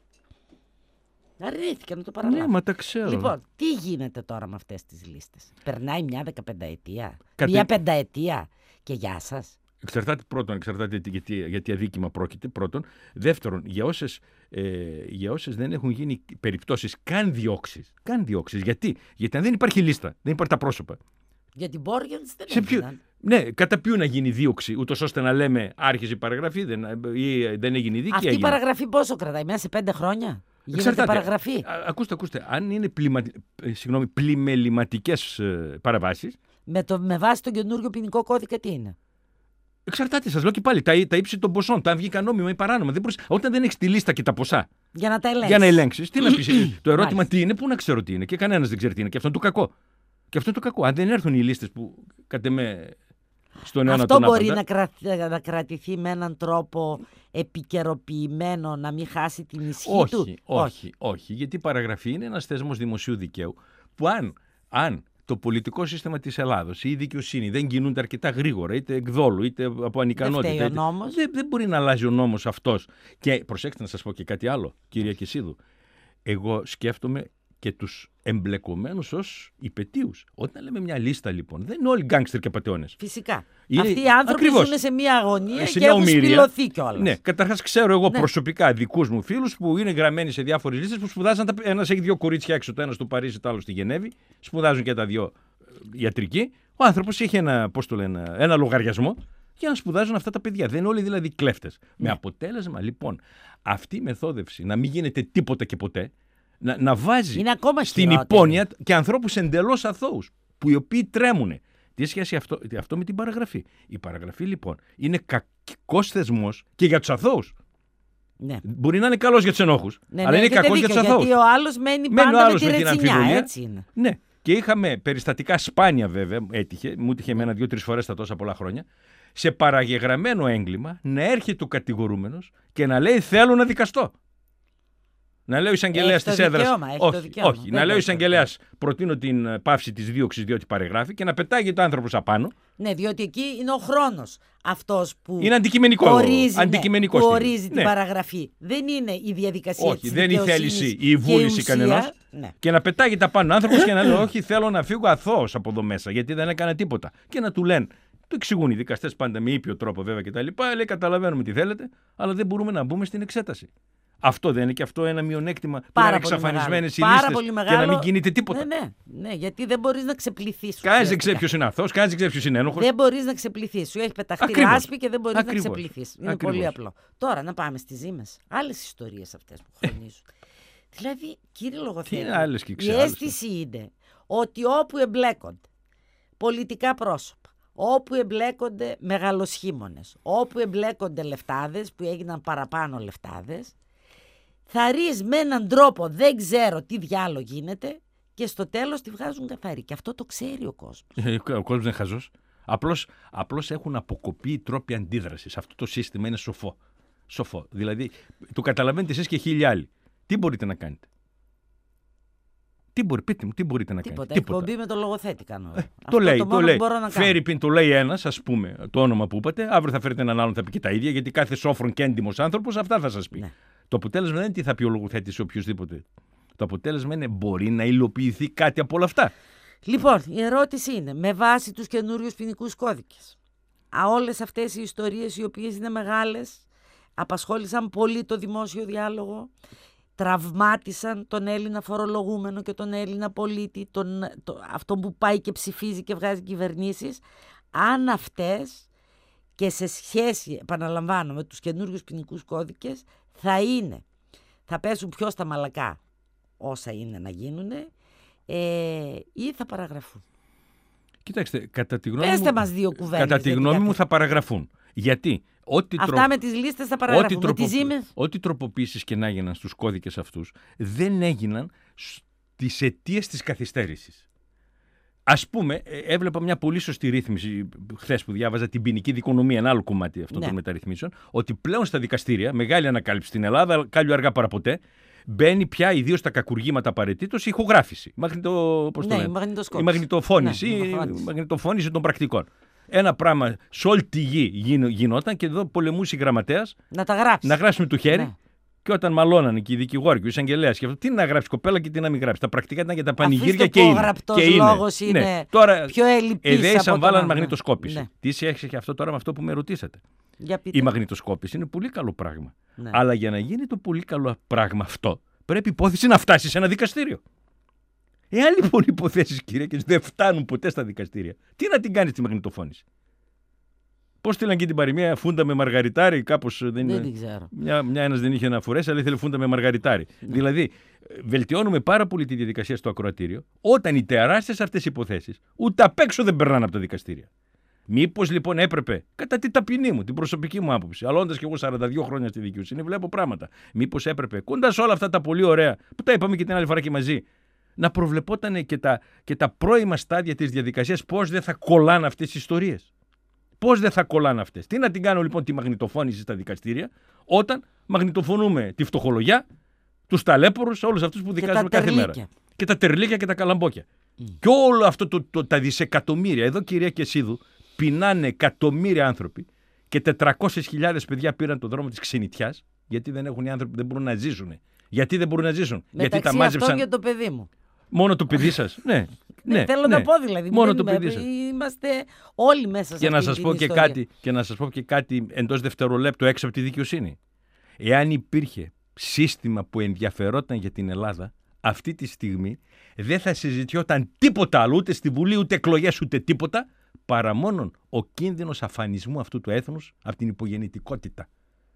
A: Αρνήθηκε να το παραλάβει.
B: Ναι, μα τα ξέρω.
A: Λοιπόν, τι γίνεται τώρα με αυτές τις λίστες? Περνάει μια 15ετία,
B: Κατε-
A: μια πενταετία και γεια σας.
B: Εξαρτάται γιατί αδίκημα πρόκειται. Πρώτον. Δεύτερον, για όσες δεν έχουν γίνει περιπτώσεις καν διώξεις. Γιατί αν δεν υπάρχει λίστα, δεν υπάρχει τα πρόσωπα.
A: Για την Μπόριανς δεν
B: Σε ποιο-
A: έγιναν.
B: Ναι, κατά ποιου να γίνει δίωξη, ούτως ώστε να λέμε άρχισε η παραγραφή ή δεν έγινε η δίκη.
A: Αυτή η
B: έγινε.
A: παραγραφή πόσο κρατάει? Μέσα σε 5 χρόνια γίνεται
B: Εξαρτάται.
A: παραγραφή.
B: Ακούστε. Αν είναι πλημεληματικές παραβάσεις,
A: Με βάση τον καινούριο ποινικό κώδικα τι είναι?
B: εξαρτάται, σας λέω και πάλι, τα ύψη των ποσών, τα αν βγήκαν νόμιμα ή παράνομα. Όταν δεν έχεις τη λίστα και τα ποσά
A: Για να τα ελέγξεις.
B: για να ελέγξεις, τι να πεις. Το ερώτημα
A: Μάλιστα.
B: τι είναι, πού να ξέρω τι είναι. Και κανένας δεν ξέρει τι είναι. Και αυτό είναι το κακό. Αν δεν έρθουν οι λίστες που κατ' εμέ στον αιώνα
A: Αυτό
B: τον
A: μπορεί
B: άπαντα,
A: να κρατηθεί με έναν τρόπο επικαιροποιημένο, να μην χάσει την ισχύ του?
B: Όχι. Γιατί η παραγραφή είναι ένας θεσμός δημοσίου δικαίου που αν το πολιτικό σύστημα της Ελλάδος ή η δικαιοσύνη δεν κινούνται αρκετά γρήγορα, είτε εκδόλου, είτε από ανικανότητα.
A: Δεν φταίει ο νόμος.
B: Δεν μπορεί να αλλάζει ο νόμος αυτός. Και προσέξτε να σας πω και κάτι άλλο, κυρία Κεσίδου. Εγώ σκέφτομαι και τους εμπλεκομένους ως υπετίους. Όταν λέμε μια λίστα, λοιπόν, δεν είναι όλοι γκάνγκστερ και απατεώνες.
A: Φυσικά.
B: Είναι-
A: Αυτοί οι άνθρωποι
B: Ακριβώς.
A: ζουν σε μια αγωνία
B: Σε
A: και
B: μια
A: έχουν
B: ομήρεια.
A: σπηλωθεί κιόλας.
B: Ναι, καταρχάς ξέρω εγώ
A: Ναι.
B: προσωπικά δικούς μου φίλους που είναι γραμμένοι σε διάφορες λίστες που σπουδάζαν. Ένας έχει 2 κορίτσια έξω, το ένα στο Παρίσι, το άλλο στη Γενέβη. Σπουδάζουν και τα 2 ιατρική. Ο άνθρωπος έχει ένα λογαριασμό για να σπουδάζουν αυτά τα παιδιά. Δεν είναι όλοι δηλαδή κλέφτες. Με αποτέλεσμα λοιπόν αυτή η μεθόδευση να μην γίνεται τίποτα και ποτέ, να βάζει
A: Είναι ακόμα
B: στην
A: χειρότερη.
B: υπόνοια και ανθρώπους εντελώς αθώους, που οι οποίοι τρέμουν. Τι σχέση αυτό με την παραγραφή? Η παραγραφή λοιπόν είναι κακός θεσμός και για τους αθώους.
A: Ναι.
B: Μπορεί να είναι καλός για τους ενόχους,
A: Ναι,
B: αλλά
A: ναι,
B: είναι
A: έχετε
B: κακός για
A: δίκιο,
B: τους αθώους.
A: γιατί ο άλλος μένει
B: Μένει ο
A: πάντα με
B: άλλος
A: τη
B: με την
A: ρετσινιά,
B: αμφιβολία.
A: έτσι είναι.
B: Ναι. Και είχαμε περιστατικά σπάνια βέβαια, μου έτυχε εμένα 2-3 φορές στα τόσα πολλά χρόνια, σε παραγεγραμμένο έγκλημα να έρχεται ο κατηγορούμενος και να λέει θέλω να δικαστώ. Να λέει ο εισαγγελέας
A: Έχει το
B: της έδρας.
A: δικαίωμα, έχει το δικαίωμα.
B: Όχι.
A: Δεν
B: Να λέει ο
A: το
B: εισαγγελέας προτείνω την πάυση της δίωξης διότι παρεγράφει και να πετάγει το άνθρωπος απάνω.
A: Ναι, διότι εκεί είναι ο χρόνος αυτός που
B: Είναι αντικειμενικό.
A: ορίζει,
B: αντικειμενικό
A: που
B: στοιχείο.
A: ορίζει την
B: Ναι.
A: παραγραφή. Δεν είναι η διαδικασία
B: Όχι,
A: της
B: δεν είναι η
A: δικαιοσύνης
B: θέληση ή η
A: και
B: βούληση
A: ουσία.
B: κανενός.
A: Ναι.
B: Και να πετάγεται απάνω άνθρωπος και να λέει: όχι, θέλω να φύγω αθώος από εδώ μέσα, γιατί δεν έκανα τίποτα. Και να του λένε, το εξηγούν οι δικαστές πάντα με ήπιο τρόπο βέβαια κτλ. Λέει: καταλαβαίνουμε τι θέλετε, αλλά δεν μπορούμε να μπούμε στην εξέταση. Αυτό δεν είναι και αυτό ένα μειονέκτημα που είναι εξαφανισμένες οι λίστες και να μην κινείται τίποτα.
A: Ναι, γιατί δεν μπορείς να ξεπληθείς.
B: Κανένας δεν ξέρει ποιος είναι αθώος, κανένας δεν ξέρει ποιος είναι ένοχος.
A: Δεν μπορείς να ξεπληθείς. Σου έχει πεταχτεί
B: Ακριβώς.
A: λάσπη και δεν μπορείς
B: Ακριβώς.
A: να ξεπληθείς. Είναι
B: Ακριβώς.
A: πολύ απλό. Τώρα να πάμε στις ζήμες. Άλλες ιστορίες αυτές που χρονίζουν. Δηλαδή, κύριε Λογοθέτη,
B: είναι άλλες και
A: η
B: ξεάλλες.
A: αίσθηση είναι ότι όπου εμπλέκονται πολιτικά πρόσωπα, όπου εμπλέκονται μεγαλοσχήμονες, όπου εμπλέκονται λεφτάδες που έγιναν παραπάνω λεφτάδες, θα ρεις με έναν τρόπο, δεν ξέρω τι διάλογο γίνεται και στο τέλος τη βγάζουν καθαρή. Και αυτό το ξέρει ο κόσμος.
B: Ο κόσμος είναι χαζός. Απλώς έχουν αποκοπεί οι τρόποι αντίδρασης. Αυτό το σύστημα είναι σοφό. Δηλαδή, το καταλαβαίνετε εσείς και χίλιοι άλλοι. Τι μπορείτε να κάνετε? Πείτε μου, τι μπορείτε να κάνετε?
A: Τίποτα. Εκπομπή με το Λογοθέτη κάνω.
B: Το λέει.
A: Μπορώ να
B: Φέρει πιν, το λέει ένας, ας πούμε, το όνομα που είπατε. Αύριο θα φέρετε έναν άλλον, θα πει και τα ίδια, γιατί κάθε σόφρον και έντιμος άνθρωπος αυτά θα σας πει.
A: Ναι.
B: Το αποτέλεσμα δεν είναι τι θα πει ο Λογοθέτης σε οποιοδήποτε. Το αποτέλεσμα είναι μπορεί να υλοποιηθεί κάτι από όλα αυτά.
A: Λοιπόν, η ερώτηση είναι, με βάση τους καινούριους ποινικούς κώδικες, όλες αυτές οι ιστορίες οι οποίες είναι μεγάλες, απασχόλησαν πολύ το δημόσιο διάλογο, τραυμάτισαν τον Έλληνα φορολογούμενο και τον Έλληνα πολίτη, αυτόν που πάει και ψηφίζει και βγάζει κυβερνήσεις, αν αυτές και σε σχέση, επαναλαμβάνω, με τους καινούριους ποινικούς κώδικες θα πέσουν πιο στα μαλακά όσα είναι να γίνουν ή θα παραγραφούν.
B: Κοιτάξτε, κατά τη γνώμη
A: Πέστε μας δύο κουβέντες.
B: Κατά τη γνώμη μου θα παραγραφούν. Γιατί
A: αυτά με τις λίστες θα παραγραφούν. Με τις ζήμες.
B: Ό,τι τροποποίησεις και να έγιναν στους κώδικες αυτούς δεν έγιναν στις αιτίες της καθυστέρησης. Ας πούμε, έβλεπα μια πολύ σωστή ρύθμιση χθες που διάβαζα την ποινική δικονομία, ένα άλλο κομμάτι αυτών των μεταρρυθμίσεων, ότι πλέον στα δικαστήρια, μεγάλη ανακάλυψη στην Ελλάδα, κάλλιο αργά παραποτέ, μπαίνει πια ιδίως στα κακουργήματα απαραίτητος η ηχογράφηση. Η μαγνητοφώνηση, η μαγνητοφώνηση των πρακτικών. Ένα πράγμα σε όλη τη γη γινόταν και εδώ πολεμούσε η γραμματέας να γράψει με το χέρι. Ναι. Και όταν μαλώνανε και οι δικηγόροι και ο εισαγγελέας και αυτό, τι να γράψει κοπέλα και τι να μην γράψει. Τα πρακτικά ήταν για τα πανηγύρια και είναι. Ο
A: γραπτός λόγος είναι
B: ναι. Τώρα,
A: πιο ελλειπής.
B: Εδέησαν βάλαν μαγνητοσκόπηση. Ναι. Τι σχέση έχει αυτό τώρα με αυτό που με ρωτήσατε. Η μαγνητοσκόπηση είναι πολύ καλό πράγμα. Ναι. Αλλά για να γίνει το πολύ καλό πράγμα αυτό, πρέπει η υπόθεση να φτάσει σε ένα δικαστήριο. Εάν λοιπόν οι υποθέσεις, κυρίακες, δεν φτάνουν ποτέ στα δικαστήρια, τι να την κάνει τη μαγνητοφώνηση. Πώς στείλαν και την παροιμία φούντα με μαργαριτάρι, κάπως δεν
A: την ξέρω.
B: Ένας δεν είχε να φορέσει, αλλά ήθελε φούντα με μαργαριτάρι. Ναι. Δηλαδή, βελτιώνουμε πάρα πολύ τη διαδικασία στο ακροατήριο, όταν οι τεράστιες αυτές υποθέσεις ούτε απ' έξω δεν περνάνε από τα δικαστήρια. Μήπως λοιπόν έπρεπε, κατά τη ταπεινή μου, την προσωπική μου άποψη, αλλά όντας και εγώ 42 χρόνια στη δικαιοσύνη, βλέπω πράγματα. Μήπως έπρεπε, κοντά σε όλα αυτά τα πολύ ωραία, που τα είπαμε και την άλλη φορά και μαζί, να προβλεπόταν και τα πρώιμα στάδια της διαδικασίας, πώς δεν θα κολλάνε αυτές οι ιστορίες. Πώς δεν θα κολλάνε αυτές. Τι να την κάνω λοιπόν τη μαγνητοφώνηση στα δικαστήρια, όταν μαγνητοφωνούμε τη φτωχολογιά, τους ταλέπορους, όλους αυτούς που δικάζουμε κάθε μέρα. Και τα τερλίκια και τα καλαμπόκια. Και όλο αυτό τα δισεκατομμύρια. Εδώ, κυρία Κεσίδου, πεινάνε εκατομμύρια άνθρωποι και 400.000 παιδιά πήραν τον δρόμο της ξενιτιάς, γιατί δεν έχουν οι άνθρωποι που δεν μπορούν να ζήσουν. Γιατί δεν μπορούν να ζήσουν.
A: Μεταξύ
B: γιατί τα μάζεψαν.
A: Αυτό για το παιδί μου.
B: Μόνο το παιδί σας. Ναι.
A: Ναι, θέλω να πω δηλαδή.
B: Μόνο το παιδί σας.
A: Είμαστε όλοι μέσα σε αυτή την ιστορία.
B: Και να σας πω και κάτι εντός δευτερολέπτου έξω από τη δικαιοσύνη. Εάν υπήρχε σύστημα που ενδιαφερόταν για την Ελλάδα, αυτή τη στιγμή δεν θα συζητιόταν τίποτα άλλο, ούτε στη Βουλή, ούτε εκλογές, ούτε τίποτα, παρά μόνον ο κίνδυνος αφανισμού αυτού του έθνους από την υπογεννητικότητα.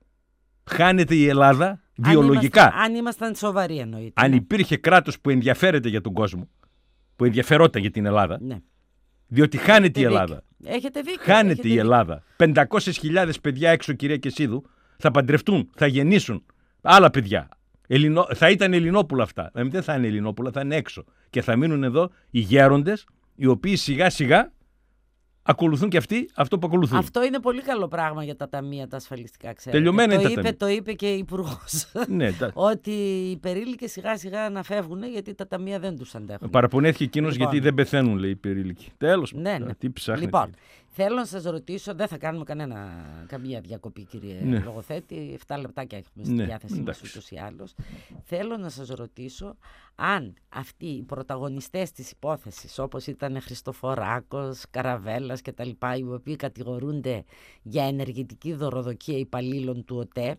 B: Χάνεται η Ελλάδα βιολογικά.
A: Αν ήμασταν σοβαροί εννοείται.
B: Αν υπήρχε κράτος που ενδιαφέρεται για τον κόσμο, που ενδιαφερόταν για την Ελλάδα, ναι. Διότι χάνεται η Ελλάδα.
A: Έχετε δίκιο.
B: Χάνεται η Ελλάδα. 500.000 παιδιά έξω, κυρία Κεσίδου, θα παντρευτούν, θα γεννήσουν άλλα παιδιά. Θα ήταν Ελληνόπουλα αυτά. Δεν θα είναι Ελληνόπουλα, θα είναι έξω. Και θα μείνουν εδώ οι γέροντες, οι οποίοι σιγά σιγά ακολουθούν και αυτοί αυτό που ακολουθούν.
A: Αυτό είναι πολύ καλό πράγμα για τα ταμεία, τα ασφαλιστικά, ξέρετε.
B: Τελειωμένα είναι τα ταμεία.
A: Το είπε και η Υπουργός. Ναι, ότι οι περίλικες σιγά σιγά να φεύγουν γιατί τα ταμεία δεν τους αντέχουν.
B: Παραπονέθηκε εκείνος γιατί δεν πεθαίνουν, λέει, οι περίλικοι. Τέλος.
A: Ναι.
B: Τι ψάχνετε.
A: Λοιπόν, θέλω να σας ρωτήσω, δεν θα κάνουμε καμία διακοπή, κύριε λογοθέτη. 7 λεπτάκια έχουμε στη διάθεσή μας ούτως ή άλλως. Θέλω να σας ρωτήσω αν αυτοί οι πρωταγωνιστές της υπόθεσης, όπως ήταν Χριστοφοράκος, Καραβέλλας κτλ., οι οποίοι κατηγορούνται για ενεργητική δωροδοκία υπαλλήλων του ΟΤΕ,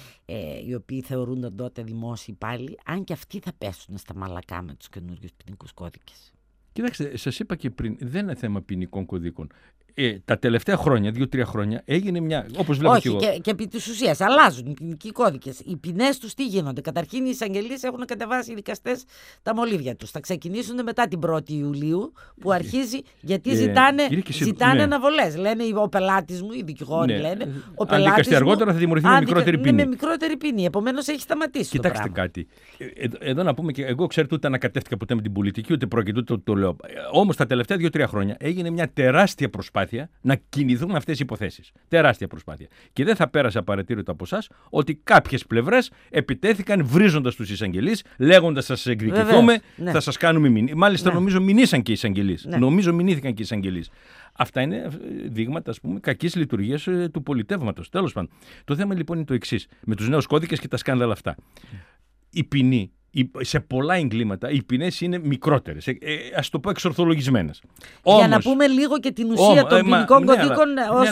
A: οι οποίοι θεωρούνταν τότε δημόσιοι υπάλληλοι, αν και αυτοί θα πέσουν στα μαλακά με τους καινούριους ποινικούς κώδικες.
B: Κοιτάξτε, σας είπα και πριν, δεν είναι θέμα ποινικών κωδίκων. Τα τελευταία χρόνια, 2-3 χρόνια, έγινε μια. Όπως βλέπω και εγώ.
A: Και επί της ουσίας αλλάζουν οι ποινικοί κώδικες. Οι ποινές τους τι γίνονται. Καταρχήν οι εισαγγελίες έχουν κατεβάσει οι δικαστές τα μολύβια τους. Θα ξεκινήσουν μετά την 1η Ιουλίου που αρχίζει. Γιατί ζητάνε αναβολές. Λένε ο πελάτης μου, οι δικηγόροι λένε.
B: Αν δικαστεί αργότερα θα τιμωρηθεί με μικρότερη ποινή.
A: Με μικρότερη ποινή. Επομένως έχει σταματήσει.
B: Κοιτάξτε κάτι. Εδώ να πούμε και εγώ, ξέρετε, ούτε ανακατεύτηκα ποτέ με την πολιτική, ούτε πρόκειται, ούτε το λέω. Όμως τα τελευταία 2-3 χρόνια έγινε μια τεράστια προσπάθεια να κινηθούν αυτές οι υποθέσεις. Τεράστια προσπάθεια. Και δεν θα πέρασε απαρατήρητο από εσάς ότι κάποιες πλευρές επιτέθηκαν βρίζοντας τους εισαγγελείς, λέγοντας θα σας εκδικηθούμε, θα σας κάνουμε μηνύσεις. Μάλιστα νομίζω μηνύσαν και οι εισαγγελείς. Νομίζω μηνύθηκαν και οι εισαγγελείς. Αυτά είναι δείγματα, ας πούμε, κακής λειτουργίας του πολιτεύματος. Τέλος πάντων. Το θέμα λοιπόν είναι το εξής. Με τους νέους κώδικες και τα σκάνδαλα αυτά. η ποινή, σε πολλά εγκλήματα οι ποινές είναι μικρότερες, ας το πω εξορθολογισμένες.
A: Για να πούμε λίγο και την ουσία των ποινικών κωδίκων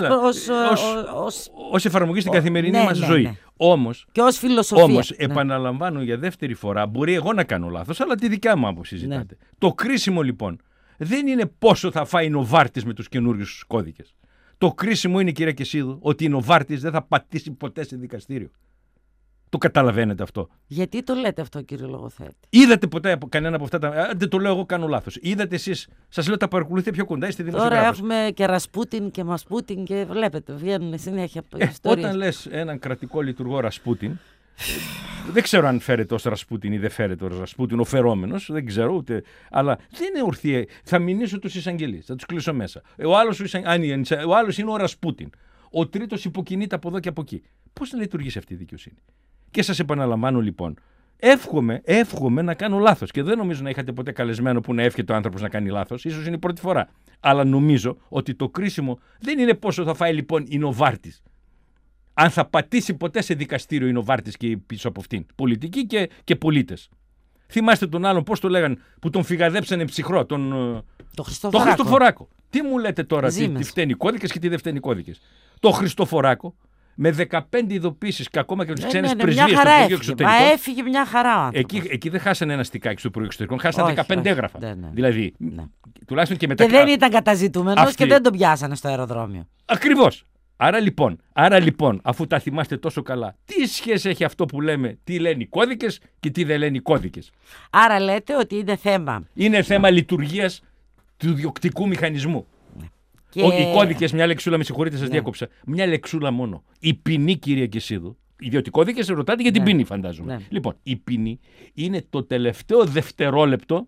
B: ως εφαρμογή στην καθημερινή μας ζωή.
A: Ναι.
B: Όμως,
A: και ως φιλοσοφία.
B: Επαναλαμβάνω για δεύτερη φορά, μπορεί εγώ να κάνω λάθος, αλλά τη δικιά μου άποψη ζητάτε. Ναι. Το κρίσιμο λοιπόν δεν είναι πόσο θα φάει Νοβάρτης με τους καινούριους κώδικες. Το κρίσιμο είναι, κυρία Κεσίδου, ότι η Νοβάρτης δεν θα πατήσει ποτέ σε δικαστήριο. Το καταλαβαίνετε αυτό?
A: Γιατί το λέτε αυτό, κύριε λογοθέτη?
B: Είδατε ποτέ κανένα από αυτά τα. Δεν το λέω εγώ, κάνω λάθος. Είδατε εσείς, σας λέω, τα παρακολουθείτε πιο κοντά, είστε δημοσιογράφος.
A: Τώρα έχουμε και Ρασπούτιν και Μασπούτιν και βλέπετε, βγαίνουν συνέχεια ιστορίες.
B: Όταν λες έναν κρατικό λειτουργό Ρασπούτιν, δεν ξέρω αν φέρεται ως Ρασπούτιν ή δεν φέρεται ως Ρασπούτιν, ο φερόμενος, δεν ξέρω ούτε. Αλλά δεν είναι ορθή. Θα μηνύσω τους εισαγγελείς, θα τους κλείσω μέσα. Ο άλλος είναι ο Ρασπούτιν. Ο τρίτος υποκινείται από εδώ και από εκεί. Πώς θα λειτουργήσει αυτή η δικαιοσύνη? Και σας επαναλαμβάνω λοιπόν, εύχομαι να κάνω λάθος. Και δεν νομίζω να είχατε ποτέ καλεσμένο που να εύχεται ο άνθρωπος να κάνει λάθος. Ίσως είναι η πρώτη φορά. Αλλά νομίζω ότι το κρίσιμο δεν είναι πόσο θα φάει λοιπόν η Νοβάρτης. Αν θα πατήσει ποτέ σε δικαστήριο η Νοβάρτης και πίσω από αυτήν. Πολιτικοί και πολίτες. Θυμάστε τον άλλον, πώς το λέγαν, που τον φυγαδέψανε ψυχρό, τον Χριστοφοράκο. Τι μου λέτε τώρα, τι φταίνει οι κώδικες και τι δεν φταίνει οι κώδικες? Το Χριστοφοράκο, με 15 ειδοποίησεις και ακόμα και τις ξένες πρεσβείες στο Υπουργείο Εξωτερικών.
A: Έφυγε μια χαρά.
B: Εκεί δεν χάσανε ένα στικάκι στο Υπουργείο Εξωτερικών, χάσανε 15 έγγραφα.
A: Ναι.
B: Δηλαδή, τουλάχιστον και μετά.
A: Και δεν ήταν καταζητούμενος και δεν τον πιάσανε στο αεροδρόμιο.
B: Ακριβώς. Άρα λοιπόν, αφού τα θυμάστε τόσο καλά, τι σχέση έχει αυτό που λέμε, τι λένε οι κώδικες και τι δεν λένε οι κώδικες?
A: Άρα λέτε ότι είναι θέμα.
B: Είναι θέμα λειτουργίας του διοκτικού μηχανισμού. Οι κώδικες, μια λεξούλα, με συγχωρείτε, σας διάκοψα. Μια λεξούλα μόνο. Η ποινή, κυρία Κεσίδου, οι διότι κώδικες ρωτάτε για την ποινή, φαντάζομαι. Λοιπόν, η ποινή είναι το τελευταίο δευτερόλεπτο,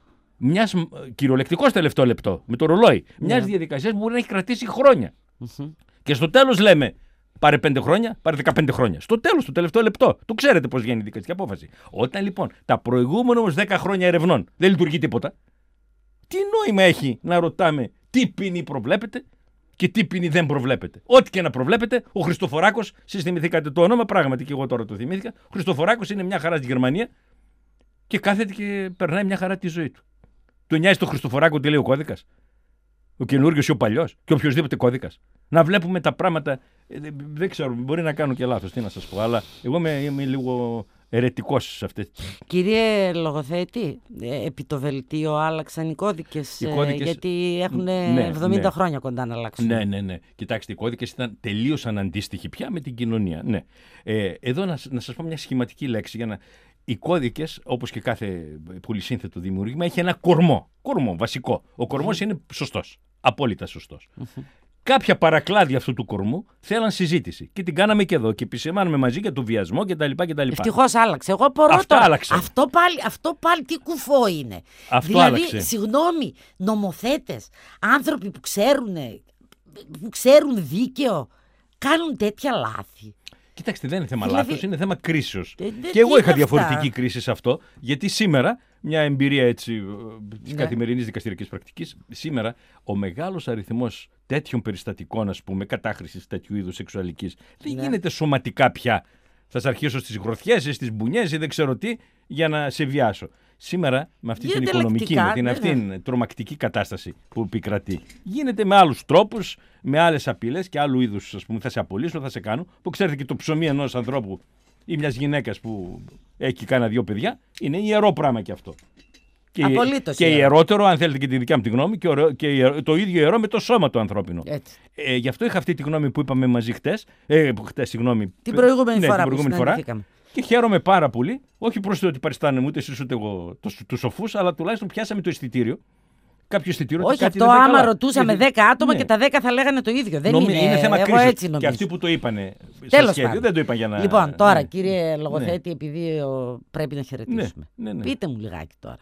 B: κυριολεκτικός τελευταίο λεπτό, με το ρολόι, μιας διαδικασίας που μπορεί να έχει κρατήσει χρόνια. Και στο τέλος λέμε, πάρε 5 χρόνια, πάρε 15 χρόνια. Στο τέλος, το τελευταίο λεπτό. Το ξέρετε πώς βγαίνει η δικαστική απόφαση. Όταν λοιπόν τα προηγούμενα όμως 10 χρόνια ερευνών δεν λειτουργεί τίποτα, τι νόημα έχει να ρωτάμε τι ποινή προβλέπετε και τι ποινή δεν προβλέπετε? Ό,τι και να προβλέπετε, ο Χριστοφοράκος, εσείς θυμηθήκατε το όνομα, πράγματι και εγώ τώρα το θυμήθηκα. Ο Χριστοφοράκος είναι μια χαρά στη Γερμανία και κάθεται και περνάει μια χαρά τη ζωή του. Του νοιάζει το Χριστοφοράκο τι λέει ο κώδικας? Ο καινούριος ή ο παλιός και οποιοδήποτε κώδικας? Να βλέπουμε τα πράγματα. Δεν ξέρω, μπορεί να κάνω και λάθος, τι να σας πω, αλλά εγώ είμαι λίγο ερετικός σε αυτές.
A: Κύριε λογοθέτη, επί το βελτίο άλλαξαν οι κώδικες, γιατί έχουν 70 χρόνια κοντά να αλλάξουν.
B: Ναι. Κοιτάξτε, οι κώδικες τελείως αναντίστοιχοι πια με την κοινωνία. Ναι. Εδώ να σας πω μια σχηματική λέξη για να. Οι κώδικες, όπως και κάθε πολυσύνθετο δημιούργημα, έχει ένα κορμό. Κορμό βασικό. Ο κορμός είναι σωστός. Απόλυτα σωστός. Κάποια παρακλάδια αυτού του κορμού θέλαν συζήτηση. Και την κάναμε και εδώ. Και επισημάνουμε μαζί για το βιασμό κτλ.
A: Ευτυχώς άλλαξε. Εγώ απορώ τώρα. Αυτό πάλι τι κουφό είναι.
B: Αυτό άλλαξε.
A: Συγγνώμη, νομοθέτες, άνθρωποι που ξέρουν δίκαιο, κάνουν τέτοια λάθη.
B: Κοιτάξτε, δεν είναι θέμα λάθος, είναι θέμα κρίσεως. Και εγώ είχα διαφορετική κρίση σε αυτό, γιατί σήμερα, μια εμπειρία έτσι της καθημερινής δικαστηριακής πρακτικής, σήμερα ο μεγάλος αριθμός τέτοιων περιστατικών, ας πούμε, κατάχρησης τέτοιου είδους σεξουαλικής, δεν γίνεται σωματικά πια. Θα σας αρχίσω στις γροθιές ή στις μπουνιές ή δεν ξέρω τι, για να σε βιάσω. Σήμερα, με αυτή την οικονομική, με την αυτήν τρομακτική κατάσταση που επικρατεί, γίνεται με άλλους τρόπους, με άλλες απειλές και άλλου είδους, ας πούμε, θα σε απολύσω, θα σε κάνω. Που ξέρετε και το ψωμί ενός ανθρώπου ή μιας γυναίκας που έχει κάνα 2 παιδιά, είναι ιερό πράγμα και αυτό. Και ιερότερο, αν θέλετε και τη δικιά μου τη γνώμη, και το ίδιο ιερό με το σώμα το ανθρώπινο. Γι' αυτό είχα αυτή τη γνώμη που είπαμε μαζί χτες,
A: την προηγούμενη φορά.
B: Και χαίρομαι πάρα πολύ, όχι προς το ότι παριστάνομαι ούτε εσείς ούτε εγώ τους σοφούς, αλλά τουλάχιστον πιάσαμε το αισθητήριο. Κάποιο αισθητήριο.
A: Όχι, αυτό άμα ρωτούσαμε 10 άτομα και τα 10 θα λέγανε το ίδιο. Δεν είναι
B: θέμα κρίσης.
A: Και
B: αυτοί που το είπανε
A: σε
B: σχέδιο δεν το είπαν για να.
A: Λοιπόν, τώρα κύριε λογοθέτη, επειδή πρέπει να χαιρετήσουμε. Πείτε μου λιγάκι τώρα.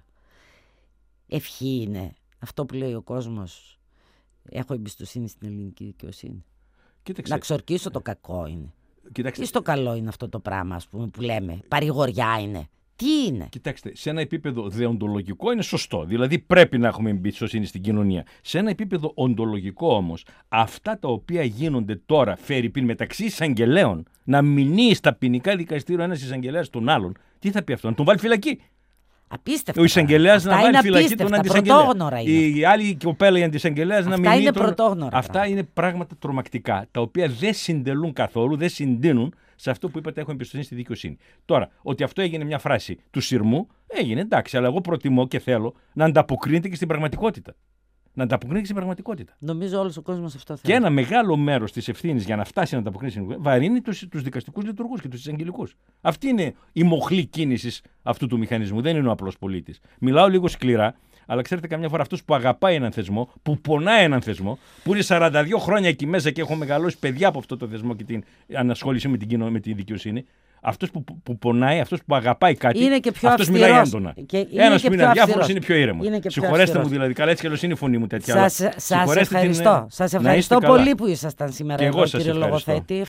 A: Ευχή είναι αυτό που λέει ο κόσμος? Έχω εμπιστοσύνη στην ελληνική δικαιοσύνη.
B: Κοίταξε.
A: Να ξορκίσω το κακό είναι?
B: Κοιτάξτε.
A: Ή στο καλό είναι αυτό το πράγμα, ας πούμε, που λέμε? Παρηγοριά είναι? Τι είναι?
B: Κοιτάξτε, σε ένα επίπεδο δεοντολογικό είναι σωστό. Δηλαδή πρέπει να έχουμε εμπιστοσύνη στην κοινωνία. Σε ένα επίπεδο οντολογικό όμως, αυτά τα οποία γίνονται τώρα, φερειπίν μεταξύ εισαγγελέων, να μηνύει στα ποινικά δικαστήρια ένας εισαγγελέας τον άλλον, τι θα πει αυτό, να τον βάλει φυλακή?
A: Απίστευτο.
B: Ο εισαγγελέας να βάλει φυλακή τον αντισαγγελέα. Η άλλη κοπέλα η αντισαγγελέας να μηνύει Αυτά είναι πράγματα τρομακτικά, τα οποία δεν συντελούν καθόλου, δεν συντείνουν σε αυτό που είπατε, έχω εμπιστοσύνη στη δικαιοσύνη. Τώρα, ότι αυτό έγινε μια φράση του σειρμού, έγινε εντάξει, αλλά εγώ προτιμώ και θέλω να ανταποκρίνεται και στην πραγματικότητα. Να ανταποκρίνεται στην πραγματικότητα.
A: Νομίζω όλος ο κόσμος αυτό θέλει.
B: Και ένα μεγάλο μέρος της ευθύνης για να φτάσει να ανταποκρίνεται βαρύνει τους δικαστικούς λειτουργούς και τους εισαγγελικούς. Αυτή είναι η μοχλή κίνησης αυτού του μηχανισμού. Δεν είναι ο απλός πολίτης. Μιλάω λίγο σκληρά, αλλά ξέρετε, καμιά φορά αυτός που αγαπάει έναν θεσμό, που πονάει έναν θεσμό, που είναι 42 χρόνια εκεί μέσα και έχω μεγαλώσει παιδιά από αυτό το θεσμό και την ανασχόληση με τη δικαιοσύνη. Αυτός που πονάει, αυτός που αγαπάει κάτι, αυτός μιλάει έντονα. Ένας που είναι αδιάφορος είναι πιο ήρεμος. Συγχωρέστε μου δηλαδή, καλά έτσι κι αλλιώς είναι η φωνή μου τέτοια.
A: Σας ευχαριστώ. Σας ευχαριστώ πολύ που ήσασταν σήμερα εδώ, κύριε λογοθέτη.